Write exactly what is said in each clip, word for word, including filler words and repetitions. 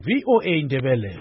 V O A Ndebele.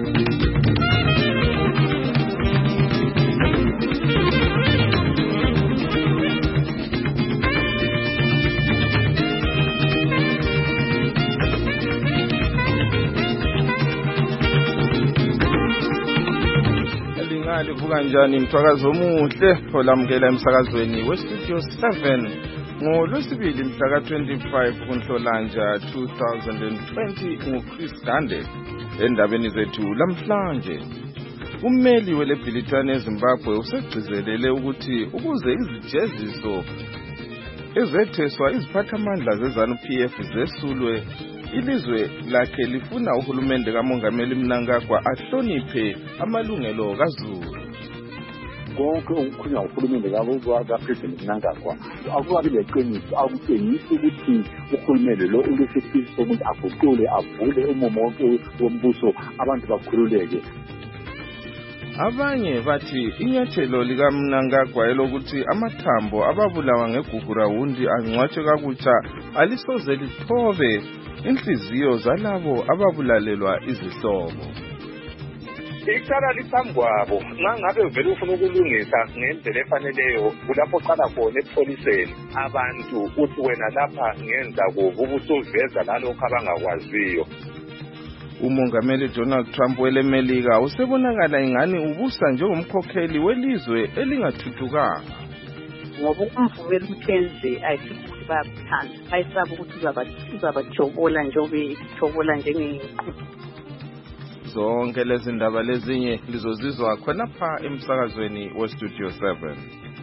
Livuka njani mthwakazo omuhle olamukela emsakazweni westudio seven ngolwesibili mhla ka twenty-five kuNhlolanja two thousand twenty nguChris Dande. Endabeni zethu lamhlanje, ummeli welebhilitane eZimbabwe usegcizelele ukuthi ukuze izijeziso ezetheswa iziphathamandla zeZANU-P F zesulwe, ilizwe lakhe lifuna uhulumende kaMongameli Mnangagwa ahloniphe amalungelo kaZulu. Konke okukhulunywa uhulumende kaPresident Mnangagwa akukabi leqiniso, akutshengisi ukuthi uhulumende lo ulesifiso sokuthi aguqule avule umomo wonke wombuso abantu bakhululeke. Abanye bathi inyathelo lika Mnangagwa elokuthi amathambo ababulawa ngeGugurawundi angcwatshwe kakutsha alisoze lithobe inhliziyo zalabo ababulalelwa izihlobo. Icala liphambi kwabo, nangabe uvele ufuna ukulungisa ngendlela efaneleyo, kulapho qala khona epholiseni abantu uthi wena lapha ngenza kubi ubusuveza lalokho abangakwaziyo. Umongameli Donald Trump welemelika usebonakala ingani ubusa njengomkhokheli welizwe elingathuthukanga. Ngoba umvumela ukuthi enze ayisithi ukuthi bayakuthanda, ayisaba ukuthi uzabajobola njengoba jobola njengeqhubu. Zonke lezi ndaba lezinye lizozizwa khonapha emsakazweni westudio seven.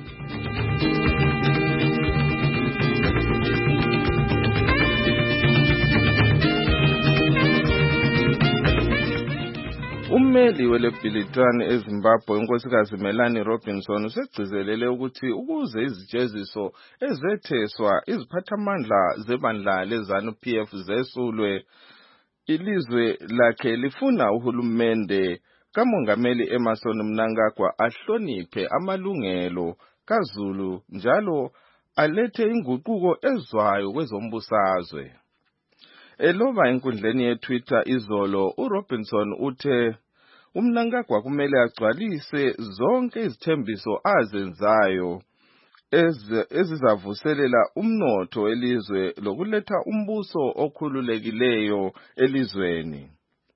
Ummeli welebhilitane eZimbabwe unkosikazi Melanie Robinson usegcizelele ukuthi ukuze izijeziso ezetheswa iziphathamandla zebandla leZANU-P F zesulwe, ilizwe lakhe lifuna uhulumende kaMongameli Emmerson Mnangagwa ahloniphe amalungelo kaZulu njalo alethe inguquko ezwayo kwezombusazwe. Eloba enkundleni yeTwitter izolo, uRobinson uthe uMnangagwa kumele agcwalise zonke izithembiso azenzayo ezizavuselela umnotho welizwe lokuletha umbuso okhululekileyo elizweni.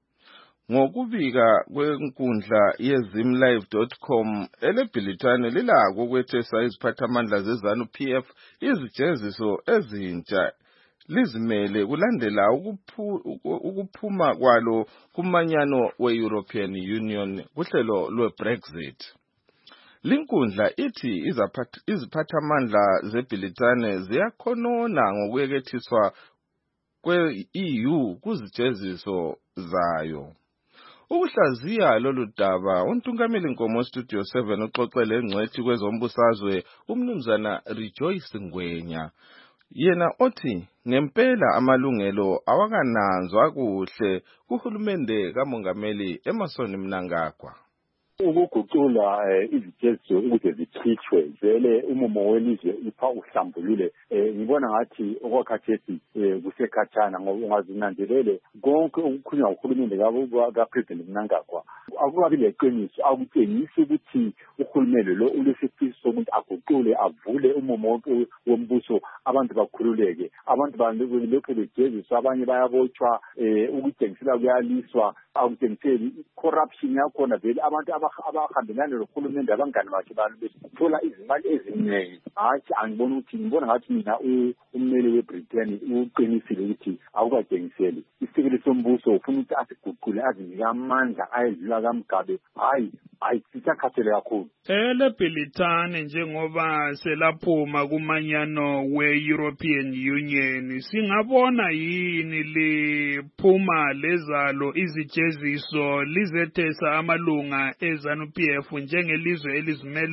Ngokubika kwenkundla yezimlive dot com, elebhilitane lilako ukwethesa iziphathamandla zeZANU-P F izijeziso ezintsha lizimele kulandela ukuphu, ukuphuma kwalo kumanyano we-European Union kuhlelo lwe-Brexit. Linkundla ithi iziphathamandla zebhilitane ziyakhonona ngokuyekethiswa kwe-E U kuzijeziso zayo. Ukuhlaziya lolu daba, uNtungameli Nkomo Studio seven uxoxele engcwethi kwezombusazwe uMnumzana Rejoice Ngwenya. Yena othi ngempela amalungelo awakananzwa kuhle kuhulumende kaMongameli Emmerson Mnangagwa. Ukuguqula izijeziso ukuze zichithwe vele umumo welizwe upha uhlambulule. Ngibona ngathi okwakhathesi kusekhatshana ngoba ungazinanzelele konke okukhulunywa uhulumende kaPresident Mnangagwa akukabi leqiniso, akutshengisi ukuthi uhulumende lo ulesifiso sokuthi aguqule avule umumo wonke wombuso abantu bakhululeke. Abantu balokhu bejeziswa, abanye bayabotshwa, ukutshengisela kuyaliswa, akutshengiseli corruption yakhona vele abantu abahambelana nohulumende abangani bakhe bathola izimali eziningi. Hayi, angibona ukuthi ngibona ngathi mina ummeli weBritain uqinisile ukuthi akukatshengiseli. Isikele sombuso ufuna ukuthi asiguqule azinike amandla ayedlula kaMgabe. Hayi, hayi sisakhathele kakhulu. Elebhilitane njengoba selaphuma kumanyano we-European Union, singabona yini liphuma lezalo izijeziso lizethesa amalunga eZANU-P F njengelizwe elizimeleyo?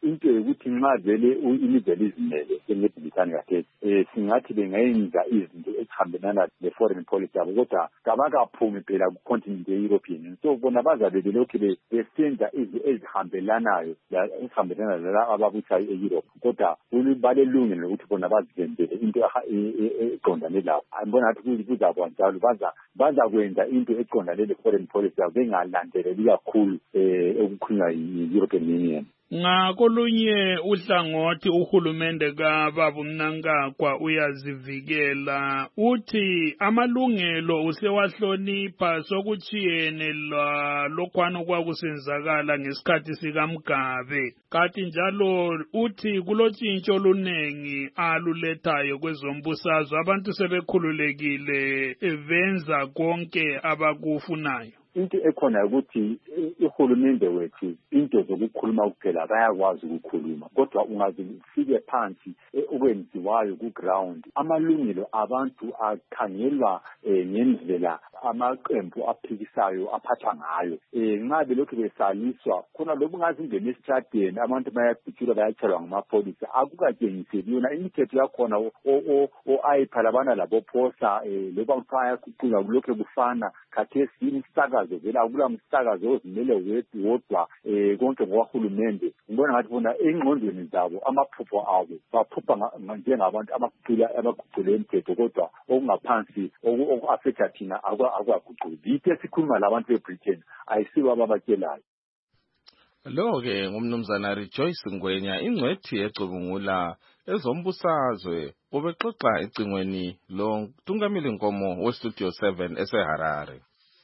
into yokuthi nxa vele imidlalo izimele njengebhilitani kathesi um singathi bengayenza izinto ezihambelana ne-foreign policy yabo kodwa kabakaphumi phela ku-continent ye-European so bona bazabe belokhu besenza izinto ezihambelanayo ezihambelana lala ababusayo e-Europe kodwa balelungelo lokuthi bona bazenzele into eqondane labo ngibona ngathi kuzaba njalo bazakwenza into eqondane le-foreign policy yabo bengalandeleli kakhulu um okukhulunywa yi-European Union. Ngakolunye uhlangothi uhulumende kaBaba uMnangagwa uyazivikela uthi amalungelo usewahlonipha sokuchiyene lokhwana kwakusenzakala ngesikhathi sikaMgabe kanti njalo uthi kulotshintsho olunengi alulethayo kwezombusazwe abantu sebekhululekile benza konke abakufunayo. Into ekhona ukuthi uhulumende wethu into zokukhuluma kuphela bayakwazi ukukhuluma kodwa ungazifike phansi okwenziwayo ku ground amalungelo abantu akhangelwa ngendlela amaqembu aphikisayo aphatha ngayo nxa belokhu besaliswa khona lokhu ngazingena esitradeni abantu bayabhijula bayatshelwa ngamapholisa akukatshengiseli yona imithetho yakhona o-ayiphalabana labophosa loba kuthiwa kuquka kulokhu kufana khathesi imsakazo vela akula msakazo ozimele wodwa konke ngokwahulumende ngibona ngathi bona engqondweni zabo amaphupho abo baphupha njengabantu abaguqula abaguqule imithetho kodwa okungaphansi oku-affecta thina akwaguquli yitho esikhuluma labantu be-Britain ayisibo ababatshelayo. Lo-ke ngumnumzana Rejoice Ngwenya ingcwethi ecubungula ezombusazwe ubexoxa ecingweni lo Tungamili Nkomo we-Studio seven eseHarare.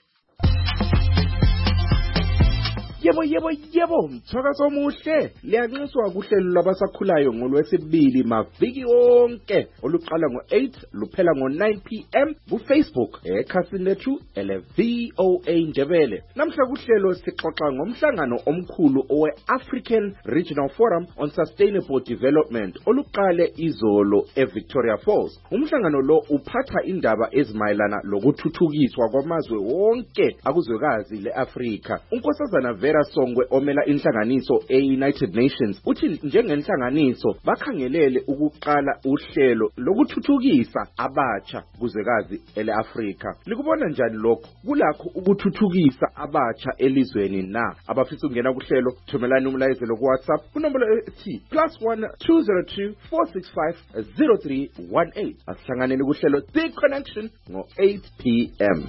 Yebo yebo yebo mthakazo omuhle liyanxuswa kuhlelo labasakhulayo ngolwesibili maviki onke oluqala ngo-eight luphela ngo-nine p m ku-Facebook ekhasini lethu ele V O A Njebele. Namhla kuhlelo sixoxa ngomhlangano omkhulu owe-African Regional Forum on Sustainable Development oluqale izolo eVictoria Falls. Umhlangano lo uphatha indaba ezimayelana lokuthuthukiswa kwamazwe wonke akuzwekazi le-Afrika. Unkosazana Vera Songwe omela inhlanganiso e-United Nations uthi njengenhlanganiso bakhangelele ukuqala uhlelo lokuthuthukisa abatsha kuzwekazi ele-Afrika. Likubona njani lokho? Kulakho ukuthuthukisa abatsha elizweni na? Abafisa ukungena kuhlelo thumelani umlayezelo ku WhatsApp kunombolo ethi plus one two zero two four six five zero three one eight. Asihlanganeni kuhlelo The Connection ngo-eight p m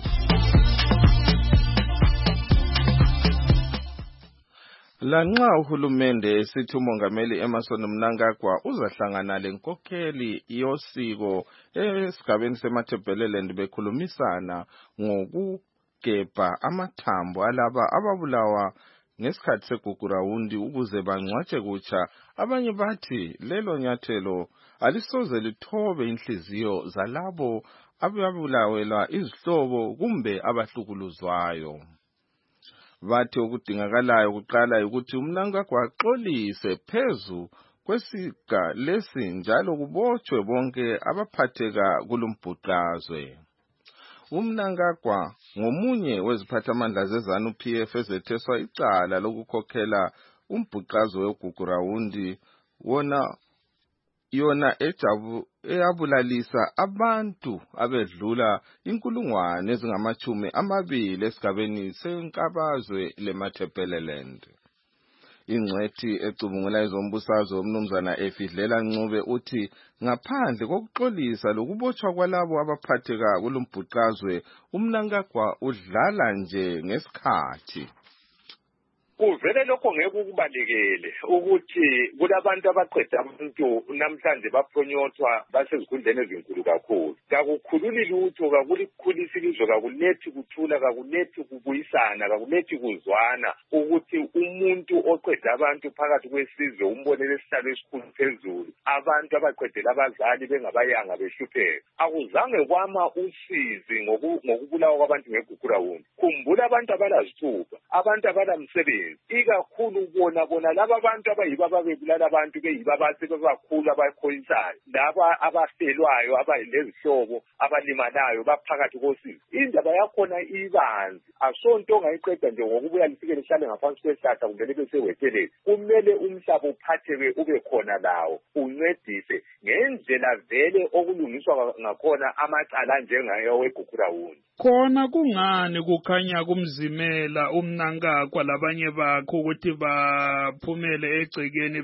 Lanxa uhulumende esithi umongameli Emmerson Mnangagwa uzahlangana lenkokheli yosiko esigabeni seMatabeleland bekhulumisana ngokugebha amathambo alaba ababulawa ngesikhathi segugurawundi ukuze bangcwatshe kutsha abanye bathi lelo nyathelo alisoze lithobe inhliziyo zalabo ababulawelwa izihlobo kumbe abahlukuluzwayo. Bathi okudingakalayo kuqala ukuthi uMnangagwa axolise phezu kwesiga lesi njalo kubotshwe bonke abaphatheka kulumbhuqazwe. uMnangagwa ngomunye weziphathamandla zeZANU P F ezetheswa icala lokukhokhela umbhuqazwe wegugurawundi wona yona ejabu eyabulalisa abantu abedlula inkulungwane ezingamachumi amabili esigabeni senkabazwe leMatabeleland. Ingcwethi ecubungula ezombusazwe umnumzana Efidlela Ncube uthi ngaphandle kokuxolisa lokubotshwa kwalabo abaphatheka kulumbhuqazwe uMnangagwa udlala nje ngesikhathi. Kuvele lokho ngeke ukubalekele ukuthi kulabantu abaqeda abantu namhlanje baphonyothwa basezikhundleni ezinkulu kakhulu. Kakukhululi lutho, kakulikhulisa ilizwe, kakulethi kuthula, kakulethi kubuyisana, kakulethi kuzwana ukuthi umuntu oqeda abantu phakathi kwesizwe umbonele isihlalo esikhulu phezulu, abantu abaqedela abazali bengabayanga behlupheka. Akuzange kwama usizi ngokubulawa kwabantu ngegugurawundi. Khumbula abantu abalazithuba, abantu abanamsebenzi ikakhulu bona bona laba abantu abayibo ababebulala abantu beyibo abasebebakhulu abakhoyisayo laba abafelwayo abayilezihlobo abalimalayo baphakathi kosizi indaba yakhona ibanzi asonto ongayiqeda nje ngokubuya lifike lihlale ngaphansi kwesihlahla kumbe libe sewetelezi kumele umhlaba uphatheke ube khona lawo uncedise ngendlela vele okulungiswa ngakhona amacala njengayo weGugurawundi. Khona kungani kukhanya kumzimela uMnangagwa labanye bakho ukuthi baphumele egcekeni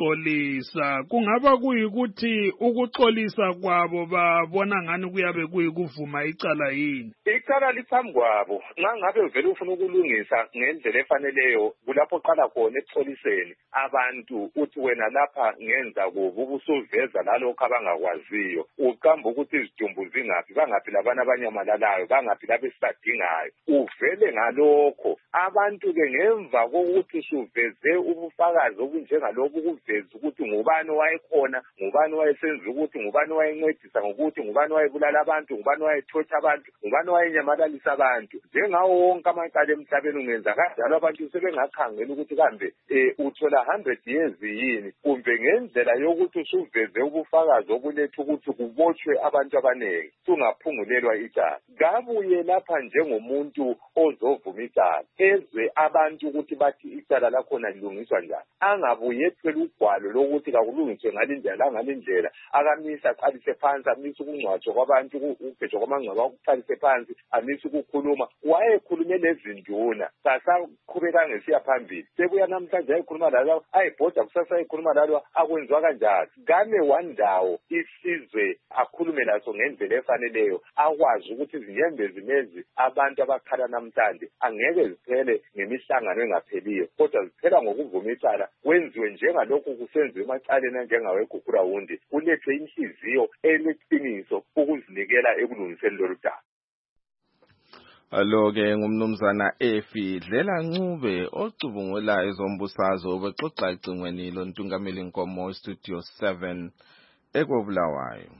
bexolisa kungaba kuyikuthi ukuxolisa kwabo babona ngani kuyabe kuyikuvuma icala yini? Icala liphambi kwabo nxa ngabe vele ufuna ukulungisa ngendlela efaneleyo kulapho oqala khona ekuxoliseni abantu uthi wena lapha ngenza kubi ubusuveza lalokho abangakwaziyo uqamba ukuthi izidumbu zingaphi bangaphi labana abanyamalalayo bangaphi labesidingayo uvele ngalokho abantu ke ngemva kokuthi suveze ubufakazi obunjengalobu kuveza ukuthi ngubani wayekhona ngubani wayesenza ukuthi ngubani wayencedisa ngokuthi ngubani wayebulala abantu ngubani wayethotsha abantu ngubani wayenyamalalisa abantu njengawo wonke amacala emhlabeni ungenza kanjalo abantu sebengakhangela ukuthi kambe um uthola one hundred years yini kumbe ngendlela yokuthi usuveze ubufakazi obuletha ukuthi kubotshwe abantu abaningi sungaphungulelwa icala ngabuye lapha njengomuntu ozovuma icala ezwe abantu ukuthi bathi icala lakhona lilungiswa njani angabuye ethwele ugwalo lokuthi kakulungiswe ngalindlela langalindlela akamisa aqalise phansi amisa ukungcwatshwa kwabantu ukugejwa kwamangcwaba akuqalise phansi amisa ukukhuluma wayekhulume lezinduna sasaqhubeka ngesiya phambili sebuya namhlanje ayikhuluma lalo ayibhoda kusasa ayikhuluma lalo akwenziwa kanjani game wandawo isizwe akhulume laso ngendlela efaneleyo akwazi ukuthi izinyembezi lezi abantu abakhala namhlanje angeke ziphele ngemihlangano engapheliyo kodwa ziphela ngokuvuma icala wenziwe njengalokhu kusenziwe emacaleni njengaweGugurawundi kulethwe inhliziyo eleqiniso ukuzinikela ekulungiseni lolu daba. Alo-ke ngumnumzana Efi Dlela Ncube ocubungula ezombusazwe bexoxa ecingweni lontungameli Nkomo Studio seven eKobulawayo.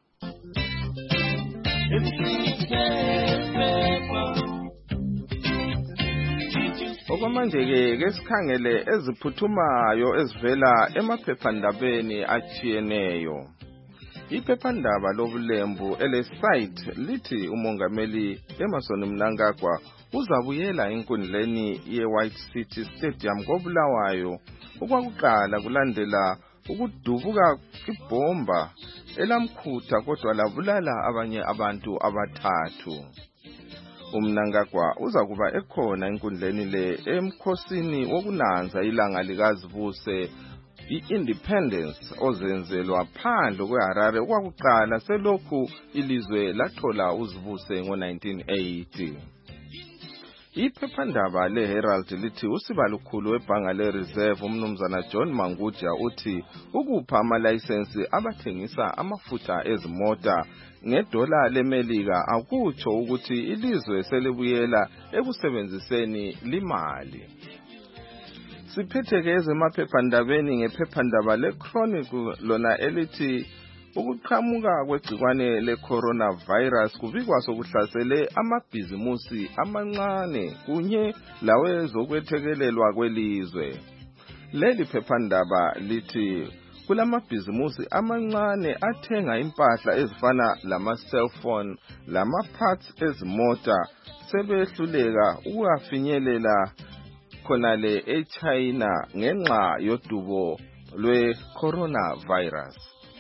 Okwamanje-ke ke sikhangele eziphuthumayo ezivela emaphephandabeni achiyeneyo. Iphephandaba lobulembu elesite lithi umongameli Emmerson Mnangagwa uzabuyela enkundleni ye-White City Stadium koBulawayo okwakuqala kulandela ukudubuka ibhomba elamkhutha kodwa labulala abanye abantu abathathu. uMnangagwa uza kuba ekhona enkundleni le emkhosini wokunanza ilanga likazibuse i-Independence ozenzelwa phandle kweHarare okwakuqala selokhu ilizwe lathola uzibuse ngo-nineteen eighty. Iphephandaba leHerald lithi usibalukhulu webhanga leReserve umnumzana John Manguja uthi ukupha amalayisensi abathengisa amafutha ezimota ngedola leMelika akutsho ukuthi ilizwe selibuyela ekusebenziseni limali. Siphetheke ezemaphephandabeni ngephephandaba leChronicle lona elithi ukuqhamuka kwegcikwane le-coronavirus kubikwa sokuhlasele amabhizimusi amancane kunye lawezokwethekelelwa kwelizwe. Leli phephandaba lithi kulamabhizimusi amancane athenga impahla ezifana lama-cellphone lama-parts ezimota sebehluleka ukufinyelela khonale eChina ngenxa yodubo lwe-coronavirus.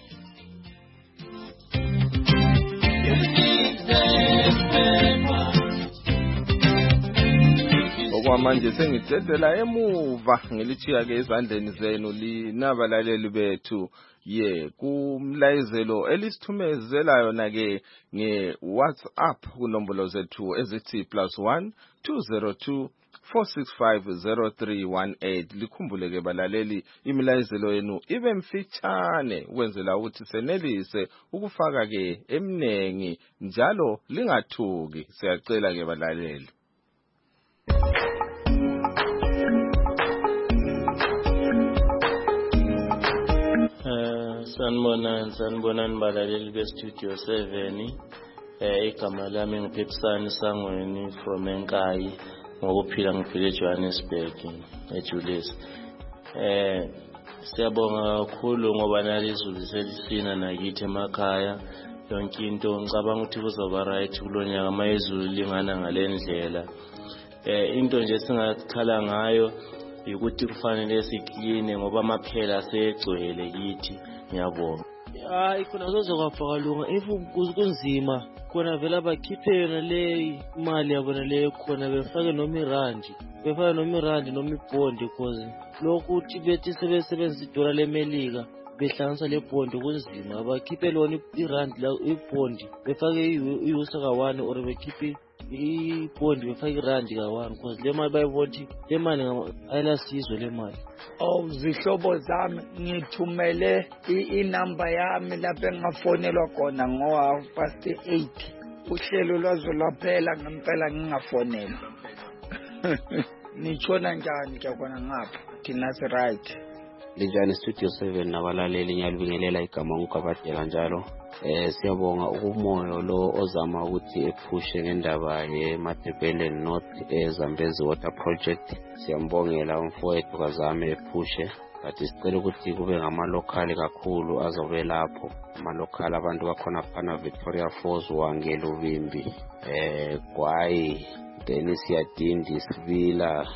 Okwamanje sengidedela emuva ngilichiya ke ezandleni zenu linabalaleli bethu ye kumlayezelo elisithumezela yona ke nge WhatsApp kunombolo zethu ezithi plus one two zero two four six five zero three one eight. Likhumbuleke balaleli imilayezelo yenu ibe mfitshane ukwenzela ukuthi senelise ukufaka ke emnengi njalo lingathuki. Siyacela ke balaleli. Sanibonani sanibonani balaleli bestudio seven. Eh igama lami nguPhephisani Sangweni from Enkayi ngokuphila ngiphile eJohannesburg eJulius. Eh siyabonga kakhulu ngoba nalizulu selisina nakithi emakhaya. Yonke into ngicabanga ukuthi kuzoba right kulonyaka mayizulu lingana ngalendlela. Eh into nje singakhala ngayo ukuthi kufanele sikline ngoba amaphela asegcwele kithi. Ngiyabonga. Hayi khona kuzokwafa kalunga if kunzima khona vela bakhiphe yona le imali yabona le khona befake noma irandi befake noma irandi noma ibhondi because lokhu uthi bethi sebesebenzisa idola lemelika behlanganisa le bhondi kunzima bakhiphe lona irandi la ibhondi befake iusa ka-one or bekhiphe ibhondi befake irandi ka-one because le mali bayibothi le mali ayilasizwe le mali. Oh zihlobo zami ngithumele inamba yami lapho engafonelwa khona ngo half past eight uhlelo lwazo lwaphela ngempela ngingafonela. Nichona njani ke khona ngapha thina si right. Linjani Studio seven nabalaleli ngiyalibingelela igama ngokabadela njalo. Eh siyabonga ukumoyo lo ozama ukuthi ephushe ngendaba yeMatebele North eZambezi Water Project. Siyambongela umfowethu kazame ephushe but sicela ukuthi kube ngamalokali kakhulu azobe lapho. Amalokali abantu bakhona phana Victoria Falls wangela ubimbi eh kwayi then siyadindi sibila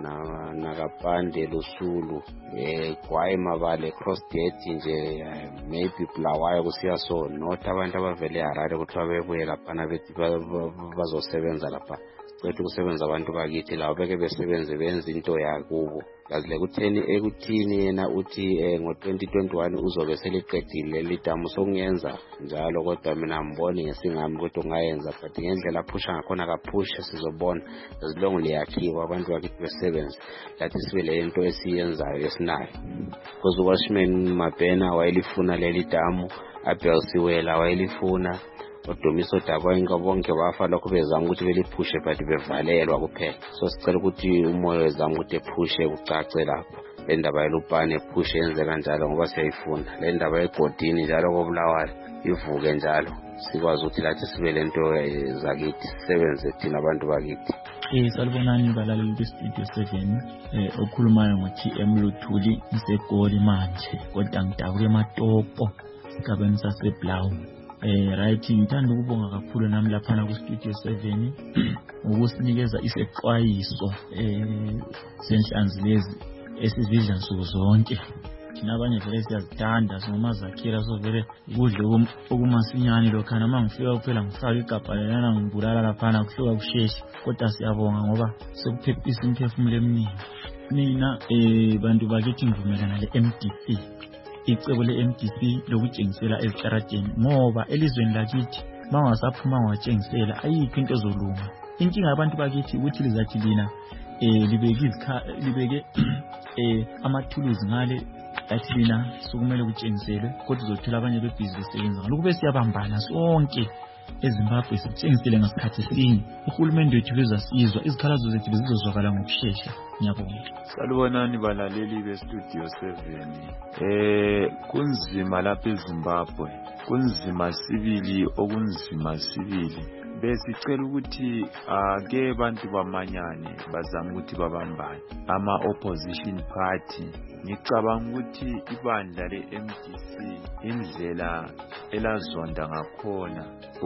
na nakapande lusulu eh kwaye mabale cross gate nje maybe Bulawayo kusiya so not abantu abavele Harare ukuthi babebuye lapha na bethi bazosebenza lapha kwethu kusebenza abantu bakithi lawo beke besebenze benza into yakubo yazile kutheni ekuthini yena uthi ngo twenty twenty-one uzobe seliqedile lidamu sokungenza njalo kodwa mina ngibone ngesingami ukuthi ungayenza but ngendlela phusha ngakhona kaphusha sizobona azilongo liyakhiwa abantu bakithi besebenza lathi sibe le into esiyenzayo esinayo because uWashman Mabhena wayelifuna leli damu abelsiwela wayelifuna oDomiso Dabanye bonke bafa lokho bezama ukuthi beliphushe but bevalelwa kuphela so sicela ukuthi umoya wezama ukuthi ephushe ucace lapho le ndaba yelupane ephushe yenze kanjalo ngoba siyayifuna le ndaba yegodini njalo koBulawayo ivuke njalo sikwazi ukuthi lathi sibe lento zakithi sisebenze thina abantu bakithi. Eh salibonani balaleli beStudio seven eh okhulumayo ngothi eMluthuli iseGoli manje kodwa ngidabule eMatopo sigabeni saseBlawu. Eh right ngithanda ukubonga kakhulu nami lapha ku Studio seven ukusinikeza isexwayiso eh senhlanzi lezi esizidla nsuku zonke. Thina abanye vele siyazithanda soma zakhira so vele ukudla okumasinyane lokhana mangifika kuphela ngifaka igabha lana ngibulala lapha kuhluka kusheshe kodwa siyabonga ngoba sekuphephisa imphefumulo eminingi. Mina eh bantu bakithi ngivumelana le M D C icebo le M D C lokutshengisela ezitarateni ngoba elizweni lakithi bangasaphuma ngwatshengisela ayikho into ezolunga. Inkinga yabantu bakithi ukuthi lizathi lina eh libeke izikha libeke eh amathuluzi ngale athi lina sokumele kutshengiselwe kodwa uzothola abanye bebhizi besebenza lokho bese siyabambana sonke eZimbabwe sitshengisele ngasikhathi sinye. Uhulumende wethu bezasizwa izikhalazo zethu bezizozwakala ngokusheshsha. Ngiyabonga. Salibonani balaleli beStudio seven. Eh kunzima lapha eZimbabwe. Kunzima sibili okunzima sibili. Besicela ukuthi ake bantu bamanyane bazama ukuthi babambane ama opposition party. Ngicabanga ukuthi ibandla le-M D C indlela elazonda ngakhona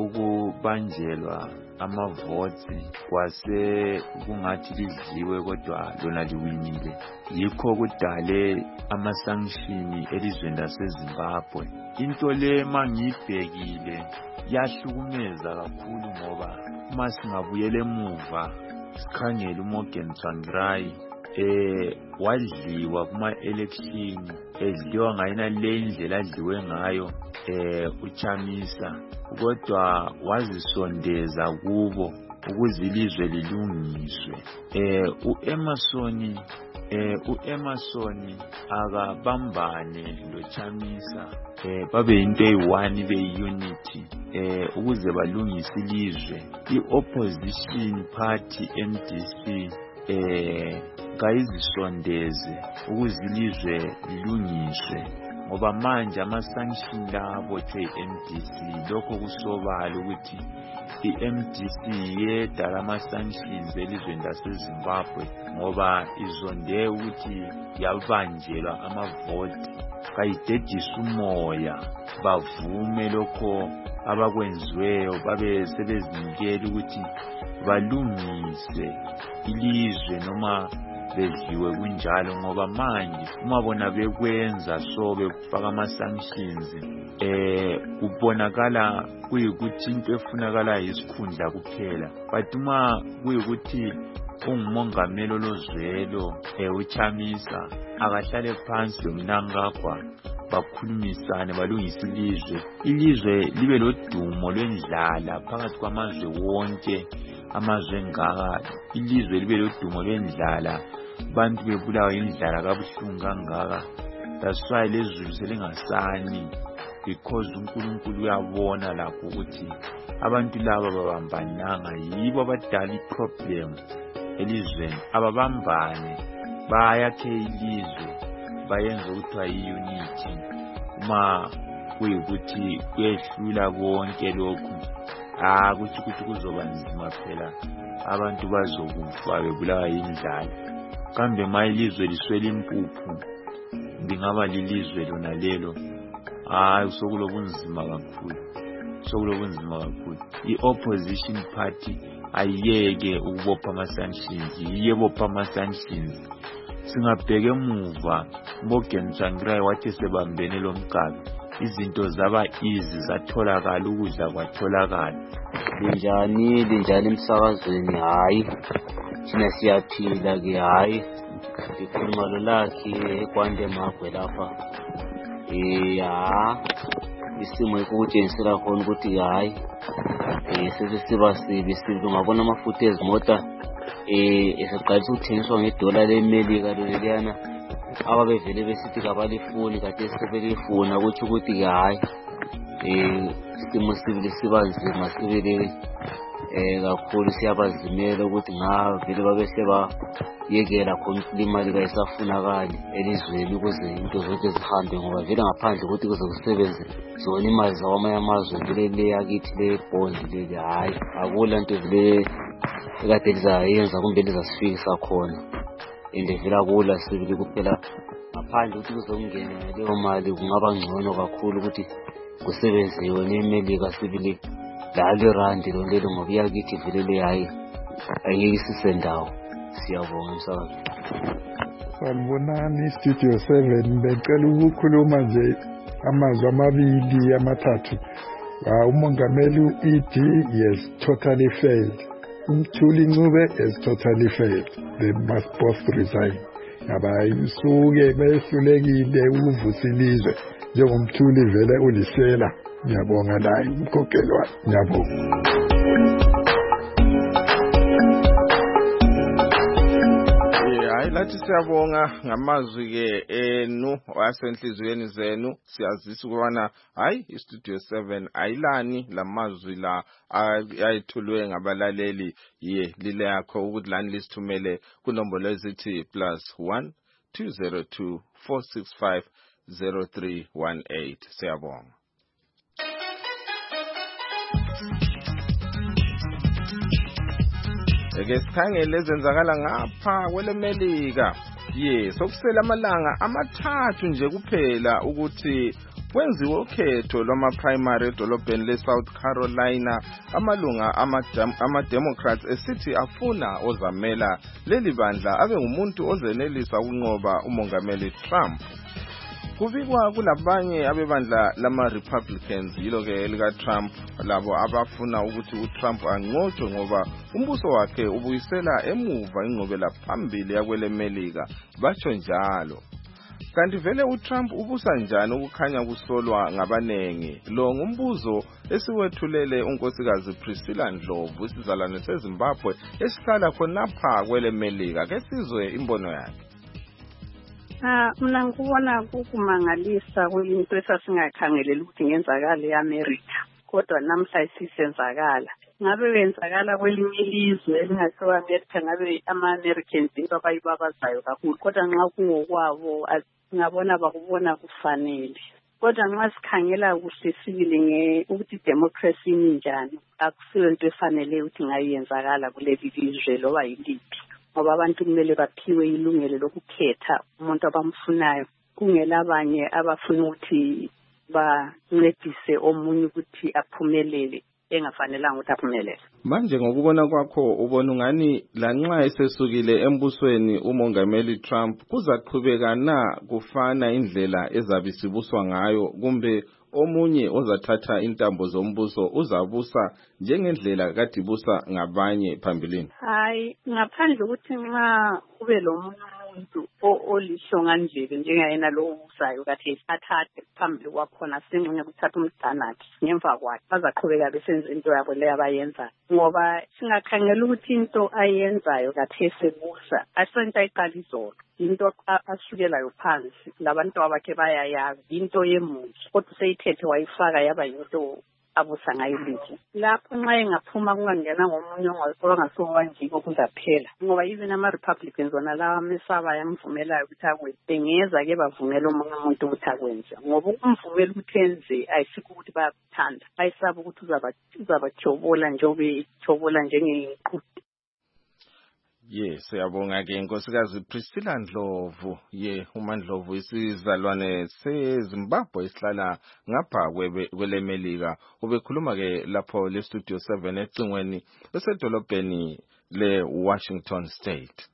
ukubanjelwa amavoti kwase kungathi lidliwe kodwa lona liwinile yikho kudale ama-sanction elizweni laseZimbabwe. Into le mangiyibhekile yahlukumeza kakhulu ngoba uma singabuyela emuva sikhangela uMorgan Tsvangirai eh wadliwa kuma election edliwa ngayina le ndlela adliwe ngayo eh uChamisa kodwa wazisondeza kubo ukuze ilizwe lilungiswe. eh uEmmerson eh uEmmerson akabambane loChamisa eh babe into eyi-one beyi-unity eh ukuze balungise ilizwe. I-opposition party M D C eh kayizisondeze ukuze ilizwe lilungiswe ngoba manje ama-sanction labotshwe i-M D C lokho kusobala ukuthi i-M D C yedala ama-sanctions elizweni laseZimbabwe ngoba izonde ukuthi yabanjelwa amavoti kayidedisa umoya bavume lokho abakwenziweyo babe sebezinikela ukuthi balungise ilizwe noma bedliwe kunjalo ngoba manje uma bona bekwenza so bekufaka ama-sanctions eh kubonakala kuyikuthi into efunakala yisikhundla kuphela but uma kuyikuthi ungumongameli olozwelo eh uchamisa akahlale phansi lomnankagwa bakhulumisane balungisa ilizwe ilizwe libe lodumo lwendlala phakathi kwamazwe wonke amazwe ngaka ilizwe libe lodumo lwendlala bantu bebulawa indlala kabuhlungu kangaka that's why lezulu selingasani because uNkulunkulu uyabona lapho ukuthi abantu laba babambananga yibo abadala iproblem elizweni ababambane bayakhe ilizwe bayenza ukuthiwa i-unity uma kuyikuthi kwehlula konke lokhu ah kuthi ukuthi kuzoba nzima phela abantu bazokufa bebulawa indlala kambe mayilizwe liswela impuphu ngingaba lilizwe lona lelo ah sokulobunzima kakhulu sokulobunzima kakhulu i-opposition party ayiyeke ukubopha ama-sanctions yiyebopha ama-sanctions singabheke emuva boGentshangirai wathi sebambene lomkabi izinto zaba easy zatholakala ukudla kwatholakala linjani linjani emsakazweni hayi thina siyaphila ke hayi ikhuluma lolakhi ekwande magwe lapha eh ya isimo ekutshengisela khona ukuthi hayi eh sesiba sibi sibi ngabona amafutha ezimota eh eseqalisa ukuthengiswa ngedola leMelika leliyana ababevele besithi kabalifuni kade sebelifuna ukuthi ukuthi hayi eh isimo sibili sibanzima sibili eh kakhulu siyabazimela ukuthi ngavele babeseba yekela khona imali kayisafunakali elizweni ukuze into zonke zihambe ngoba vele ngaphandle ukuthi kuze kusebenze zona imali zawamanye amazwe vele le yakithi le bond le hayi akula nto vele ekade lizayenza kumbe lizasifikisa khona ende vele kula sibili kuphela ngaphandle ukuthi kuzongena leyo mali kungaba ngcono kakhulu ukuthi kusebenziwe neMelika sibili lalo randi lelo ngoba yakithi vele le hayi ayike sisendawo siyabonga msakazi. Sanibonani Studio seven becela ukukhuluma nje amazwi amabili amathathu. Umongameli u-E D yes totally failed. Umthuli Ncube has totally failed. They must both resign. Abayisuke behlulekile ukuvusa ilizwe njengomthuli vele ulisela. Ngiyabonga la umkhokelwa. Ngiyabonga. Lathi siyabonga ngamazwi ke enu wasenhlizweni zenu siyazisa ukubana hayi iStudio seven ayilani lamazwi la ayithulwe ngabalaleli ye lile yakho ukuthi lani lisithumele kunombolo ezithi plus one two zero two four six five zero three one eight siyabonga. Eke sikhangele ezenzakala ngapha kweleMelika ye sokusela amalanga amathathu nje kuphela ukuthi kwenziwe ukhetho lwama primary edolobheni leSouth Carolina amalunga ama-Democrats esithi afuna ozamela leli bandla abe ngumuntu ozenelisa ukunqoba umongameli Trump. Kubikwa kulabanye abebandla lama-Republicans yilo ke lika Trump labo abafuna ukuthi uTrump anqotshwe ngoba umbuso wakhe ubuyisela emuva ingqobela phambili yakweleMelika batsho njalo. Kanti vele uTrump ubusa njani ukukhanya kusolwa ngabanengi? Lo ngumbuzo esiwethulele unkosikazi Priscilla Ndlovu isizalwane seZimbabwe esihlala khonapha kweleMelika ke sizwe imbono yakhe. Ah mina ngikubona kukumangalisa kuyinto esasingakhangeleli ukuthi ngenzakala eAmerica kodwa namhla isisenzakala. Ngabe wenzakala kwelinye ilizwe elingaseAmerica ngabe ama-Americans into abayibabazayo kakhulu kodwa nxa kungokwabo ngabona bakubona kufanele. Kodwa nxa sikhangela kuhle sibili nge ukuthi democracy injani, akusiyo into efanele ukuthi ngayenzakala kuleli lizwe loba yiliphi. Ngoba abantu kumele baphiwe ilungelo lokukhetha umuntu abamfunayo, kungela abanye abafuna ukuthi bancedise omunye ukuthi aphumelele engafanelanga ukuthi aphumelele. Manje ngokubona kwakho ubona ungani lanxa esesukile embusweni umongameli Trump kuzaqhubeka na kufana indlela ezabisibuswa ngayo, kumbe omunye ozathatha intambo zombuso uzabusa njengendlela kadibusa ngabanye phambilini? Hayi, ngaphandle ukuthi nxa kube lo muntu olisho nje njengayena lo usayo kathi athathe phambili kwakhona singxenye ukuthatha umdanakhe ngemva kwakhe bazaqhubeka besenza into yabo le abayenza, ngoba singakhangela ukuthi into ayenzayo kathi esebusa asonto ayiqala izolo, into asukelayo phansi labantu abakhe bayayazi into yemuzi, kodwa seyithethe wayifaka yaba into abusa ngayo lithi. Lapho nxa engaphuma kungangena ngomunye ongasowanjiko kuzaphela, ngoba even ama-Republicans wona lawa amesaba yamvumelayo ukuthi akwenze, bengeza ke bavumela omunye umuntu ukuthi akwenze, ngoba ukumvumela ukuthi enze ayisikho ukuthi bayakuthanda, ayisaba ukuthi uzabajobola njengoba jobola njengeqhude. Yes, siyabonga ke Nkosikazi Priscilla Ndlovu. Ye uMandlovu isizalwane seZimbabwe isihlala ngapha kwele Melika. Ubekhuluma ke lapho le Studio seven ecingweni esedolobheni le Washington State.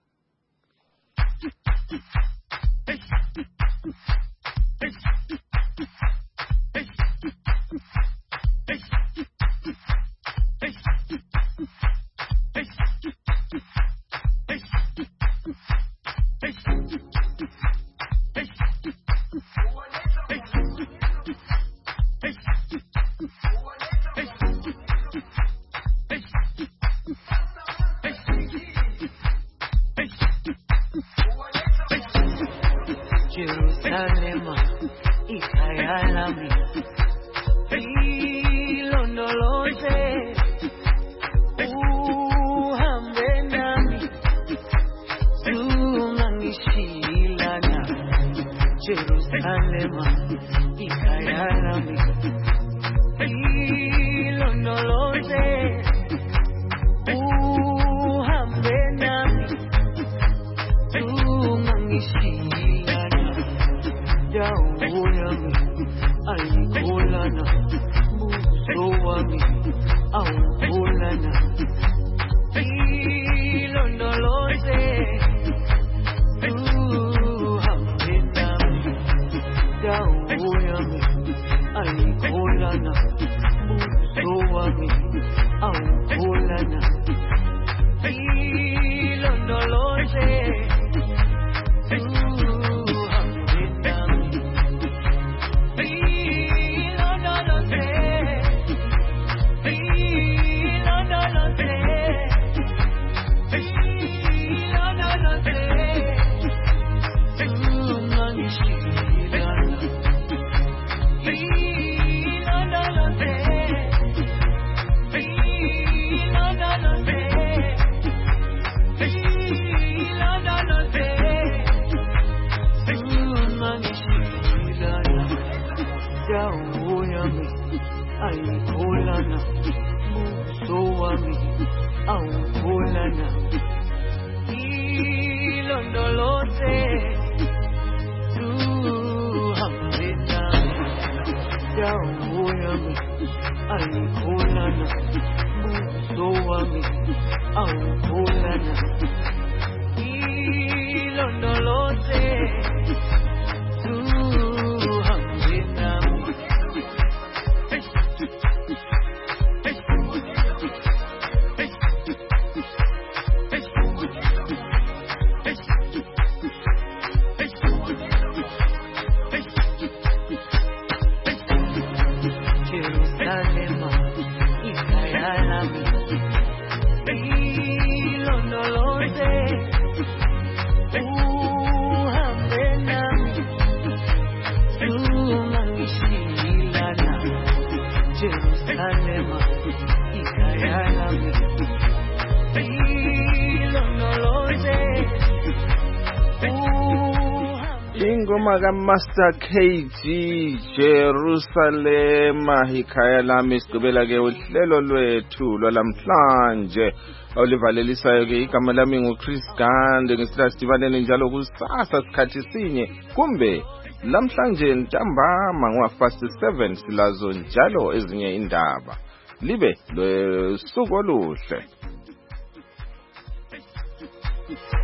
Jerusalema, ikayalami, ilondoloze, uhambe nami, ungangishilana. Jerusalema, ikayalami, ilondoloze, uhambe nami, ungangishilana. Dawo yami ayikholana, buso wami awukholana, ilondoloze uhambe nami. Dawo yami ayikholana, buso wami awukholana, ilondoloze ayikholana, buso wami awukholana, ilondoloze uhambe nami. Dawo yami ayikholana, buso wami awukholana, ilondoloze uhambe nami. Jerusalema, ikayalami, ingoma kaMaster K G Jerusalema ikhaya lami isigqibela ke uhlelo lwethu lwalamhlanje olivalelisayo ke igama lami nguChris Gande ngisila sidibanene njalo kusasa sikhathi sinye kumbe lamhlanje ntambama ngwafast seven silazo njalo ezinye indaba libe lwesuku oluhle.